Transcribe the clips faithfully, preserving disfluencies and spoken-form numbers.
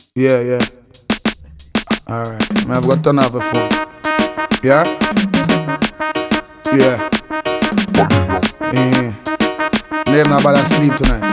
Yeah, yeah. Alright. I've got to turn off the phone. Yeah? Yeah. Yeah. Never not bother sleep tonight.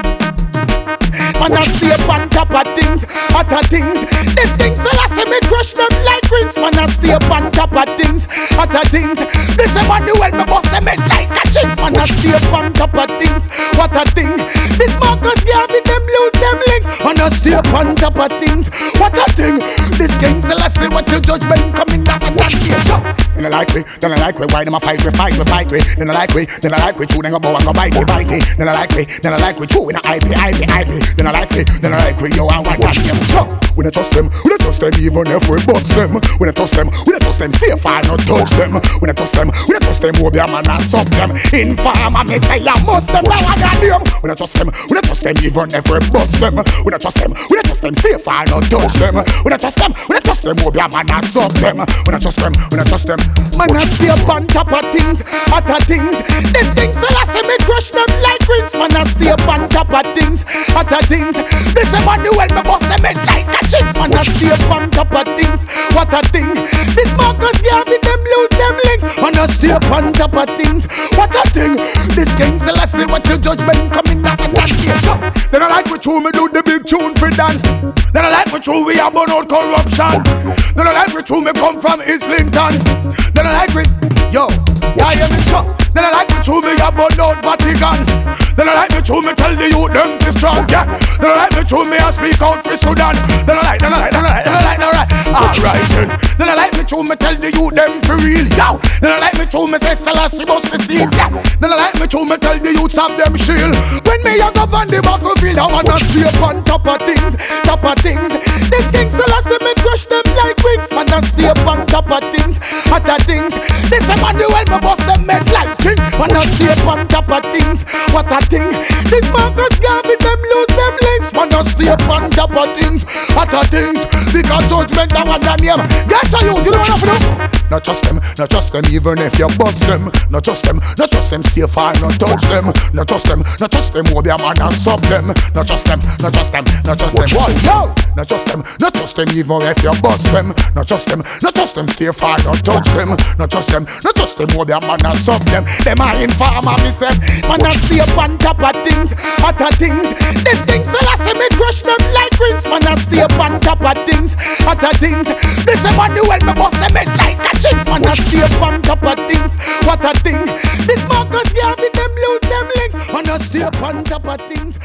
Man, I stay up on top of things, other things. These things, so I say me crush them like rings. Man, I stay up on top of things, other things. This is money when me bust them head like a chink. Man, I stay up on top of things, what a thing. This Marcus Garvey, them lose them links. Man, I stay up on top of things, what a thing. This king, so I say what your judgment coming out and not here. Then I like me, then I like me. Why them a fight we, fight we, fight we. Then I like me, then I like we. True, then I go and go bite me, bite me. Then I like me, then I like we. True, in a I P, I P, I P. Then I like me, then I like we. Yo, I want that them. So, we don't trust them, we don't trust them even if we bust them. We don't trust them, we don't trust them. Stay far, not touch them. We don't trust them, we don't trust them. Who be a man and sub them. Inform and me say I must them. Now I got them. We don't trust them, we don't trust them even if we bust them. We don't trust them, we don't trust them. Stay far, not touch them. We don't trust them, we don't trust them. Who be a man and sub them. We don't trust them, we don't trust them. Man, I stay up on top of things, other things. These things, so I say me crush them like rings. Man, I stay up on top of things, other things. This is money when me bust them head like a chink. Man, I stay up on top of things, what a thing. This Marcus Garvey, them lose them links. Man, I stay up on top of things, what a thing. This king, so I say what your judgment coming out and not here. Then I like what you me do the big tune for Dan. Then I like what you we have on out corruption. Then I like what you me come from Islington. Then I like it, yo, yeah, yeah, me shot. Then I like me to me about out Vatican. Then I like me to me tell the youth them to strong, yeah. Then I like me to me I speak out for Sudan. Then I like, then I like, then I like, then I like, then I like, alright then. Then I like me to me tell the youth them for real, yo. Then I like me to me say Selassie must be seen, yeah. Then I like me to me tell the youths have them shield. When me a go on the battlefield, I wanna stay up on top of things, top of things. This king Selassie me crush them like bricks. Man, I stay up on top of things, other things. This is money when me bust them head like king. Man, I stay up on top of things, what a thing. This Marcus Garvey, them lose them links. Man, I stay up on top of things, other things. Because judgment that one and name. Get to you, you don't want to do. Not trust them, not trust them even if you bust them. Not trust them, not trust them, stay far, not touch them. Not trust them, not trust them, who be a man and sub them. Not trust them, not trust them, not trust them. What? Yo! Not trust them, not trust them even if you bust them. Not trust them, not trust them, stay far, not touch them. Not trust them, not trust them, who be a man and sub them. Them are informer, me say. Man, I stay up on top of things, other things. These things, so I say me crush them like rings. Man, I stay up on top of things, other things. This is money when me bust them head like a chink. Man, I stay up on top of things, what a thing. This Marcus Garvey, them lose them links. Man, I stay up on top of things,